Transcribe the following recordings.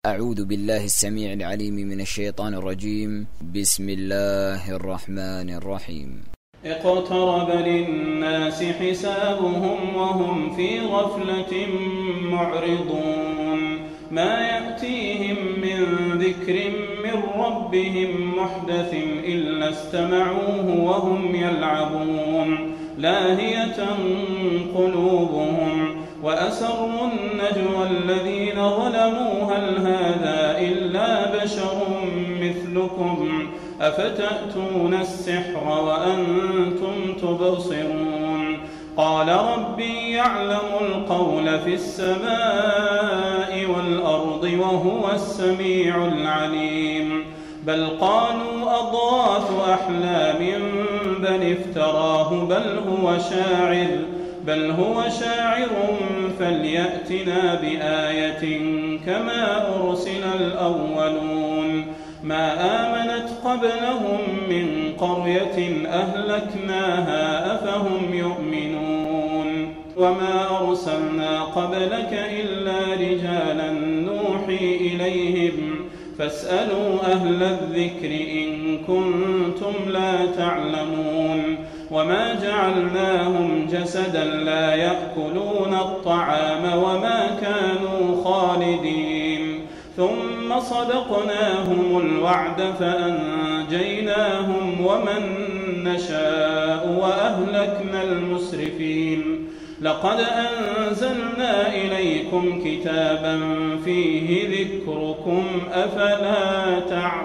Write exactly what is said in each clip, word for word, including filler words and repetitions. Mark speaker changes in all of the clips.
Speaker 1: أعوذ بالله السميع العليم من الشيطان الرجيم. بسم الله الرحمن الرحيم.
Speaker 2: اقترب للناس حسابهم وهم في غفلة معرضون ما يأتيهم من ذكر من ربهم محدث إلا استمعوه وهم يلعبون لاهية قلوبهم وأسروا النجوى الذين ظلموا هل هذا إلا بشر مثلكم أفتأتون السحر وأنتم تبصرون قال ربي يعلم القول في السماء والأرض وهو السميع العليم بل قالوا أضغاث أحلام بل افتراه بل هو شاعر بل هو شاعر فليأتنا بآية كما أرسل الأولون ما آمنت قبلهم من قرية أهلكناها أفهم يؤمنون وما أرسلنا قبلك إلا رجالا نوحي إليهم فاسألوا أهل الذكر إن كنتم لا تعلمون وما جعلناهم جسدا لا يأكلون الطعام وما كانوا خالدين ثم صدقناهم الوعد فأنجيناهم ومن نشاء وأهلكنا المسرفين لقد أنزلنا إليكم كتابا فيه ذكركم أفلا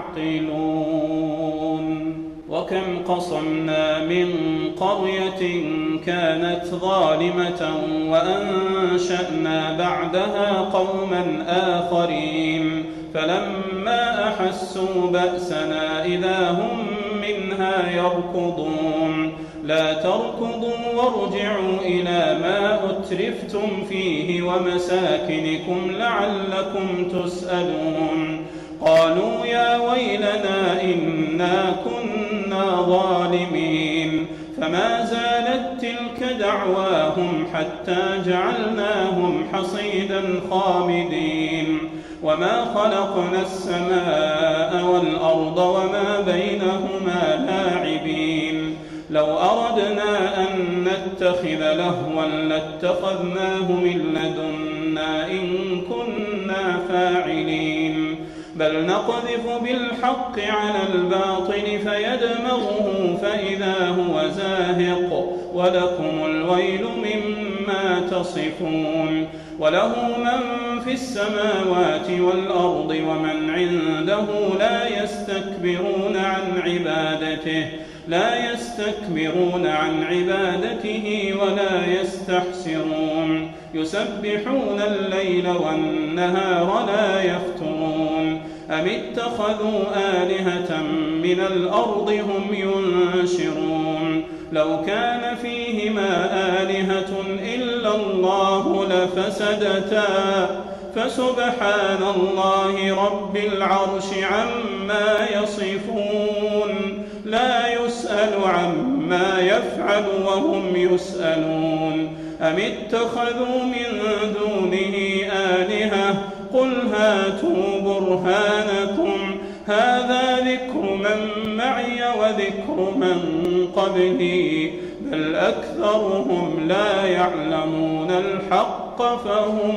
Speaker 2: تعقلون وكم قصمنا من قرية كانت ظالمة وأنشأنا بعدها قوما آخرين فلما أحسوا بأسنا إذا هم منها يركضون لا تركضوا وارجعوا إلى ما أترفتم فيه ومساكنكم لعلكم تسألون قالوا يا ويلنا إنا كنا ظالمين فما زالت تلك دعواهم حتى جعلناهم حصيدا خامدين وما خلقنا السماء والأرض وما بينهما لاعبين لو أردنا أن نتخذ لهوا لاتخذناه من لدنا إن كنا فاعلين بل نقذف بالحق على الباطل فيدمغه فإذا هو زاهق ولكم الويل مما تصفون وله من في السماوات والأرض ومن عنده لا يستكبرون عن عبادته لا يستكبرون عن عبادته ولا يستحسرون يسبحون الليل والنهار لا يفترون أم اتخذوا آلهة من الأرض هم ينشرون لو كان فيهما آلهة إلا الله لفسدتا فسبحان الله رب العرش عما يصفون لا يسأل عما يفعل وهم يسألون أم اتخذوا من دونه آلهة قل هاتوا برهانكم هذا ذكر من معي وذكر من قبلي بل أكثرهم لا يعلمون الحق فهم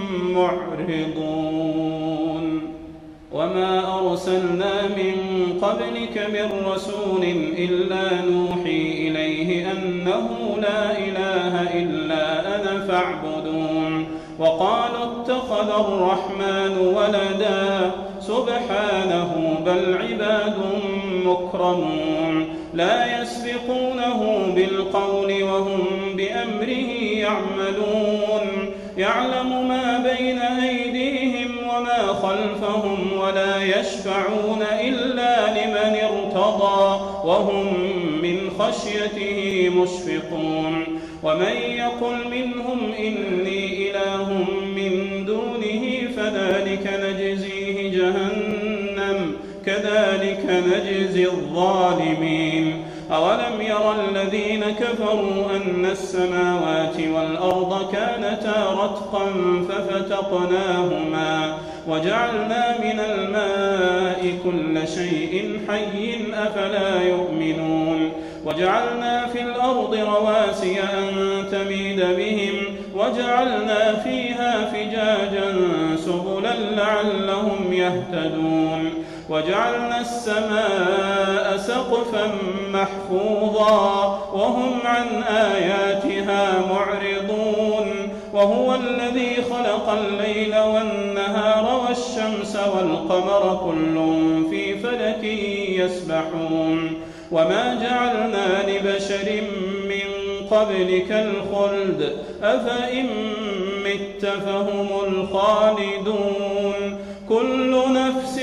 Speaker 2: معرضون وما أرسلنا من قبلك من رسول إلا نوحي إليه أنه لا إله إلا أنا فاعبدون وقالوا اتخذ الرحمن ولدا سبحانه بل عباد مكرمون لا يسبقونه بالقول وهم بأمره يعملون يعلم ما بين أيديهم وما خلفهم ولا يشفعون إلا لمن ارتضى وهم من خشيته مشفقون ومن يقل منهم إني إله من دونه فذلك نجزيه جهنم كذلك نجزي الظالمين أولم ير الذين كفروا أن السماوات والأرض كانتا رتقا ففتقناهما وجعلنا من الماء كل شيء حي أفلا يؤمنون وجعلنا في الأرض رواسي أن تميد بهم وجعلنا فيها فجاجا سبلا لعلهم يهتدون وجعلنا السماء سقفا محفوظا وهم عن آياتها معرضون وهو الذي خلق الليل والنهار والشمس والقمر كل في فلك يسبحون وما جعلنا لبشر من قبلك الخلد أفإن مت فهم الخالدون كل نفس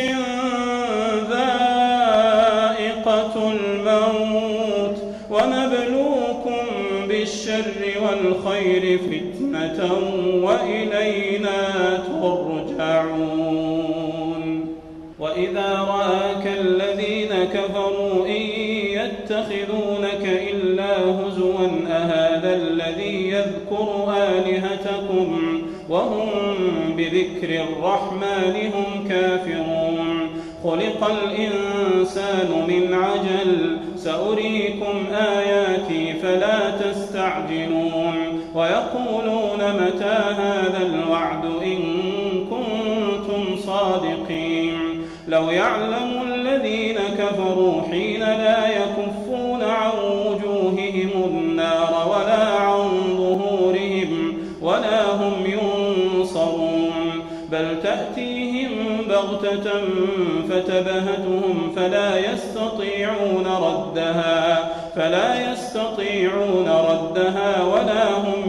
Speaker 2: ذائقة الموت ونبلوكم بالشر والخير فتنة وإلينا ترجعون وإذا رآك الذين كفروا إن يتخذونك إلا هزوا أهذا الذي يذكر آلهتكم وهم بذكر الرحمن هم كافرون خلق الإنسان من عجل سأريكم آياتي فلا تستعجلون ويقولون متى هذا الوعد إن كنتم صادقين لو يعلم الذين كفروا حين لا يكفون عن وجوههم النار ولا عن ظهورهم ولا هم ينصرون بل تأتيهم بغتة فتبهتهم فلا يستطيعون ردها فلا يستطيعون ردها ولا هم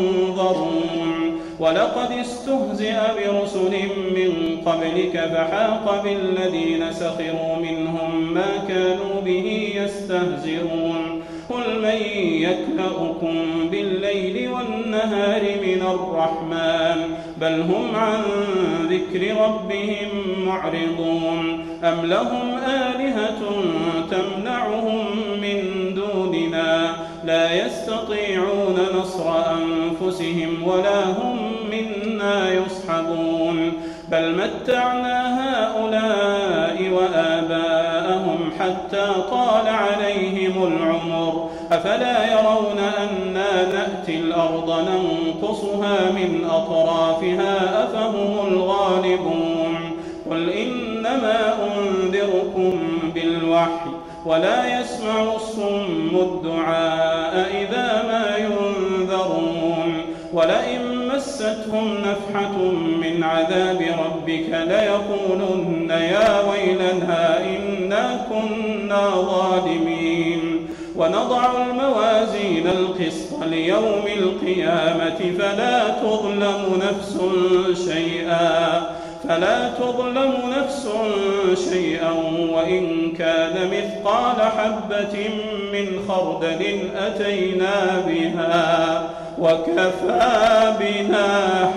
Speaker 2: ينظرون ولقد استهزئ برسل من قبلك فحاق بالذين سخروا منهم ما كانوا به يستهزئون قل من يكلؤكم بالليل والنهار من الرحمن بل هم عن ذكر ربهم معرضون أم لهم آلهة تمنعهم من دوننا لا يستطيعون نصر أنفسهم ولا هم منا يصحبون بل متعنا هؤلاء وآباءهم حتى طال عليهم العمر أفلا يرون أنا نأتي الأرض ننقصها من أطرافها أفهم الغالبون قل إنما أنذركم بالوحي ولا يسمع الصم الدعاء إذا ما ينذرون ولئن مستهم نفحة من عذاب ربك ليقولن يا ويلنا إنا كنا ظالمين ونضع الموازين القسط ليوم القيامة فلا تظلم نفس شيئا فلا تظلم نفس شيئا وإن كان مثقال حبة من خردل أتينا بها وكفى بنا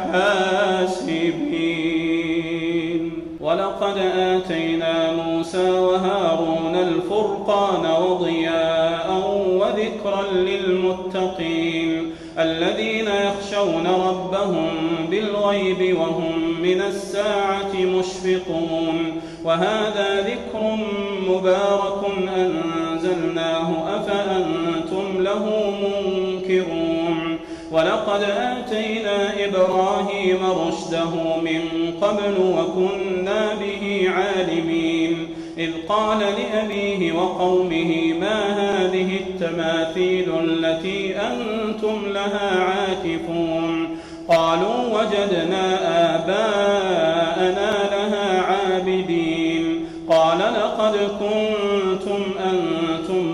Speaker 2: حاسبين ولقد آتينا موسى وهارون الفرقان وضياء وذكرا للمتقين الذين يخشون ربهم بالغيب وهم من الساعة مشفقون وهذا ذكر مبارك أنزلناه أفأنتم له منكرون ولقد آتينا إبراهيم رشده من قبل وكنا به عالمين إذ قال لأبيه وقومه ما هذه التماثيل التي أنتم لها عاكفون قالوا وجدنا آباءنا لها عابدين قال لقد كنتم أنتم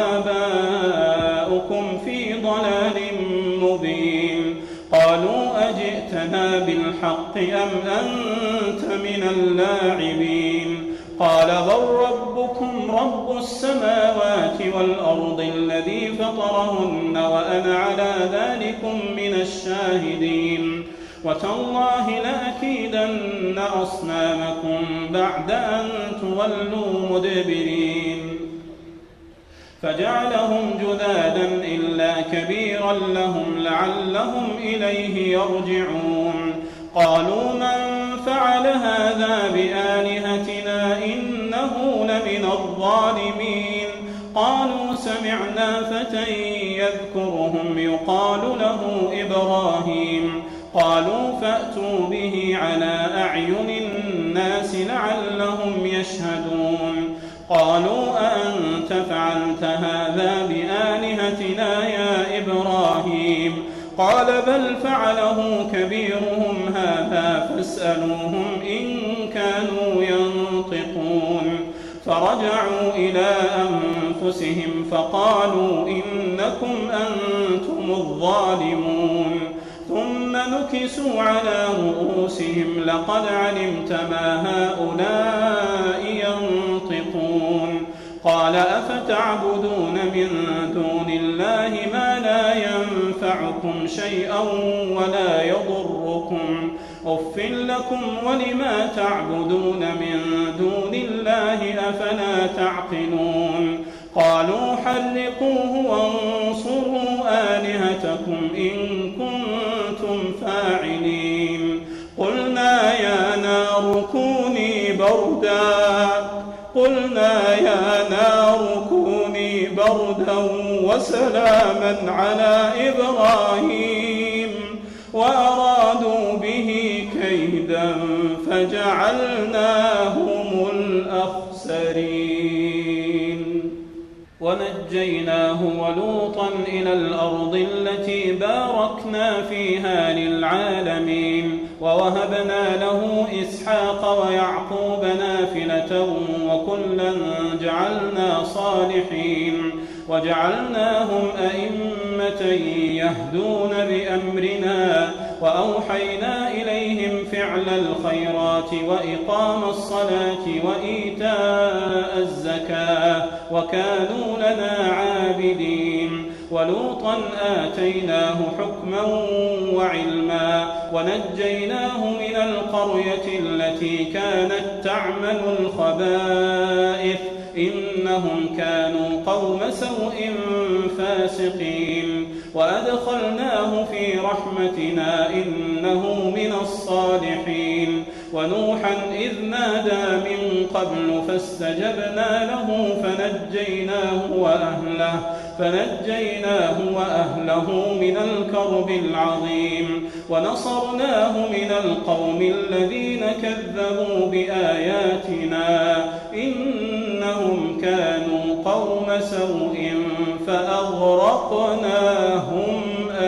Speaker 2: وآباؤكم في ضلال مبين قالوا أجئتنا بالحق أم أنت من اللاعبين قال بل ربكم رب السماوات والأرض الذي فطرهن وأنا على ذلكم من الشاهدين وتالله لأكيدن أصنامكم بعد أن تولوا مدبرين فجعلهم جذاذا إلا كبيرا لهم لعلهم إليه يرجعون قالوا من فعل هذا بآلهتنا إنه لمن الظالمين. قالوا سمعنا فتى يذكرهم يقال له إبراهيم. قالوا فأتوا به على أعين الناس لعلهم يشهدون. قالوا أأنت فعلت هذا بآلهتنا يا إبراهيم؟ قال بل فعله كبيرهم هذا فاسألوهم إن كانوا ينطقون. فرجعوا إلى أنفسهم فقالوا إنكم أنتم الظالمون. ثم نكسوا على رؤوسهم لقد علمت ما هؤلاء ينطقون. قال أفتعبدون من دون الله ما لا ينفعكم شيئا ولا يضركم أف لكم ولما تعبدون من دون الله أفلا تعقلون. قالوا حرقوه وانصروا آلهتكم إن كنتم فاعلين. قلنا يا نار كوني بردا قلنا يا نار كوني بردا وسلاما على إبراهيم وأرادوا به كيدا فجعلناهم الأخسرين. ونجيناه ولوطا إلى الأرض التي باركنا فيها للعالمين. ووهبنا له إسحاق ويعقوب نافلة وكلا جعلنا صالحين. وجعلناهم أئمة يهدون بأمرنا وأوحينا إليهم فعل الخيرات وإقام الصلاة وإيتاء الزكاة وكانوا لنا عابدين. ولوطا آتيناه حكما وعلما ونجيناه من القرية التي كانت تعمل الخبائث إنهم كانوا قوم سوء فاسقين. وأدخلناه في رحمتنا إنه من الصالحين. ونوحا إذ نادى من قبل فاستجبنا له فنجيناه وأهله فنجيناه وأهله من الكرب العظيم. ونصرناه من القوم الذين كذبوا بآياتنا إنهم كانوا قوم سوء فأغرقناهم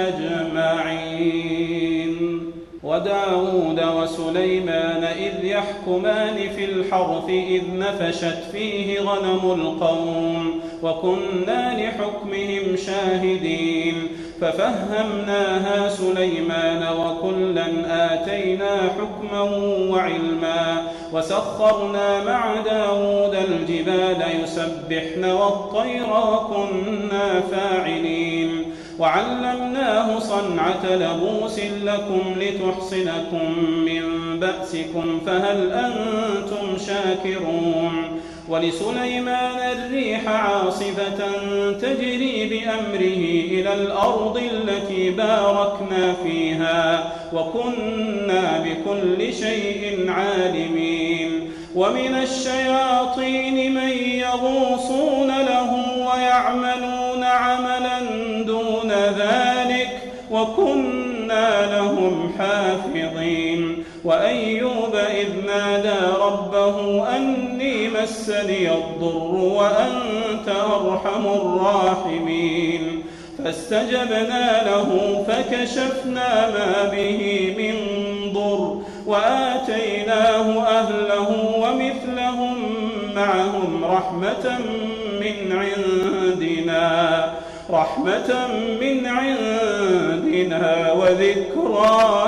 Speaker 2: أجمعين. وداود وسليمان إذ يحكمان في الحرث إذ نفشت فيه غنم القوم وكنا لحكمهم شاهدين. ففهمناها سليمان وكلا آتينا حكما وعلما. وسخرنا مع داود الجبال يسبحن والطير وكنا فاعلين. وعلمناه صنعة لبوس لكم لتحصنكم من بأسكم فهل أنتم شاكرون. ولسليمان الريح عاصفة تجري بأمره إلى الأرض التي باركنا فيها وكنا بكل شيء عالمين. ومن الشياطين من يغوصون له ويعملون عملا دون ذلك وكنا لهم حافظين. وأيوب إذ نادى ربه أني مسني الضر وأنت أرحم الراحمين. فاستجبنا له فكشفنا ما به من ضر وآتيناه أهله ومثلهم معهم رحمة من عندنا رحمة من عندنا وذكرى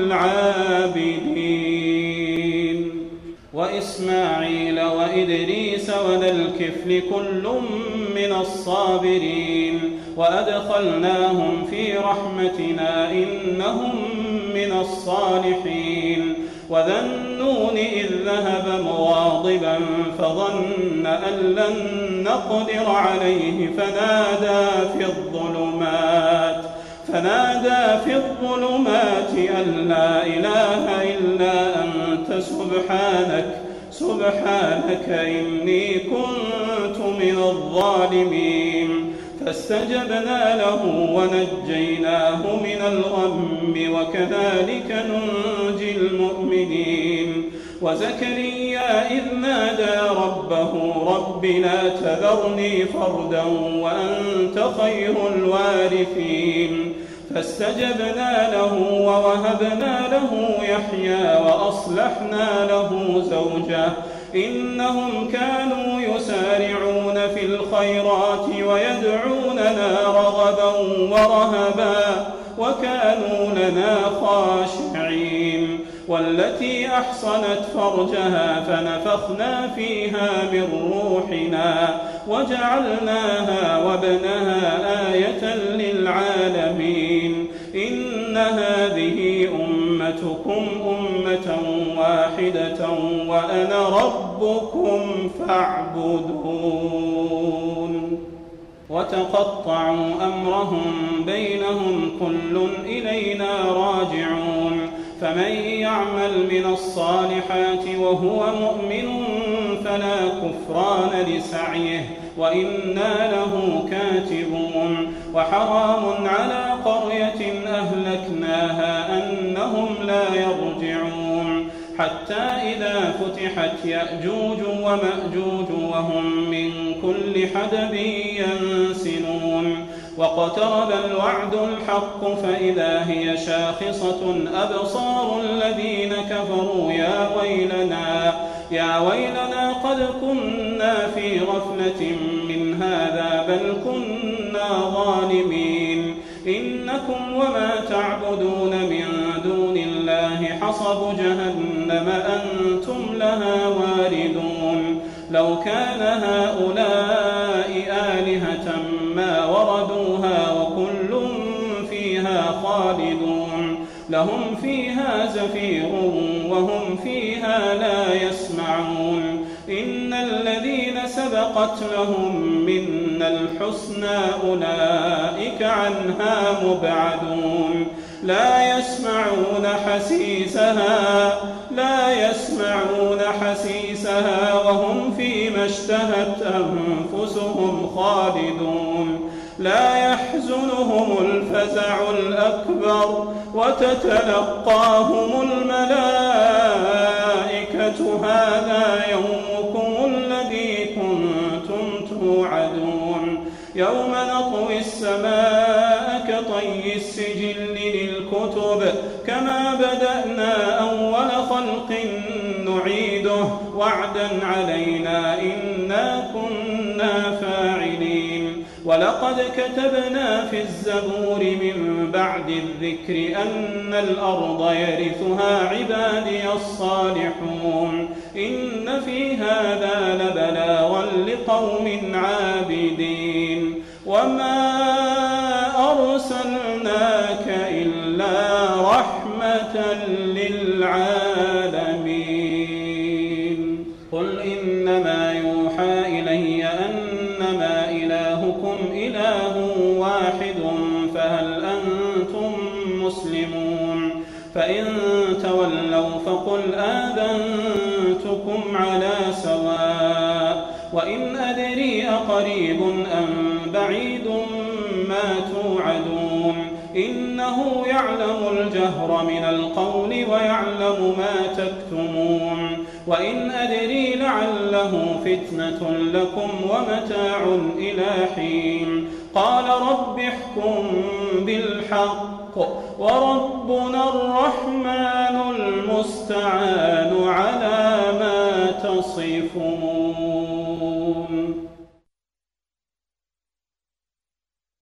Speaker 2: للعابدين. وإسماعيل وإدريس وذا الكفل كل من الصابرين. وأدخلناهم في رحمتنا إنهم من الصالحين. وذا النون إذ ذهب مغاضبا فظن أن لن نقدر عليه فنادى في الظلمات فنادى في الظلمات أن لا إله إلا أنت أنت سبحانك سبحانك إني كنت من الظالمين. فاستجبنا له ونجيناه من الغم وكذلك ننجي المؤمنين. وزكريا إذ نادى ربه رب لا تذرني فردا وأنت خير الوارثين. فاستجبنا له ووهبنا له يحيى وأصلحنا له زوجه إنهم كانوا يسارعون في الخيرات ويدعوننا رغبا ورهبا وكانوا لنا خاشعين. والتي أحصنت فرجها فنفخنا فيها من روحنا وجعلناها وابنها آية للعالمين. إن هذه أمتكم أمة واحدة وأنا ربكم فاعبدون. وتقطعوا أمرهم بينهم كل إلينا راجعون. فمن يعمل من الصالحات وهو مؤمن فلا كفران لسعيه وإنا له كاتبون. وحرام على قرية أهلكناها أنهم لا يرجعون حتى إذا فتحت يأجوج ومأجوج وهم من كل حدب ينسلون. واقترب الوعد الحق فإذا هي شاخصة أبصار الذين كفروا يا ويلنا يا ويلنا قد كنا في غفلة من هذا بل كنا ظالمين. إنكم وما تعبدون من دون الله حصب جهنم أنتم لها واردون. لو كان هؤلاء آلهة ما وردوها وكل فيها خالدون. لهم فيها زفير وهم فيها لا يسمعون. إن الذين سبقت لهم منا الحسنى أولئك عنها مبعدون. لا يسمعون حسيسها لا يسمعون حسيسها وهم فيما اشتهت أنفسهم خالدون. لا يحزنهم الفزع الأكبر وتتلقاهم الملائكة هذا يومكم الذي كنتم توعدون. يوم نطوي السماء كطي السجل للكتب كما بدأنا أول خلق نعيده وعدا علينا إنا كنا فاعلين. ولقد كتبنا في الزبور من بعد الذكر أن الأرض يرثها عبادي الصالحون. إن في هذا لبلاغا لقوم عابدين. وما أرسلناك إلا رحمة للعالمين. قل إنما يوحى إلي أنما إلهكم إله واحد فهل أنتم مسلمون؟ فإن تولوا فقل آذنتكم على سواء. وإن أدري أقريب أم بعيد ما توعدون. إنه يعلم الجهر من القول ويعلم ما تكتمون. وإن أدري لعله فتنة لكم ومتاع إلى حين. قال رب احكم بالحق وربنا الرحمن المستعان على ما تصفون.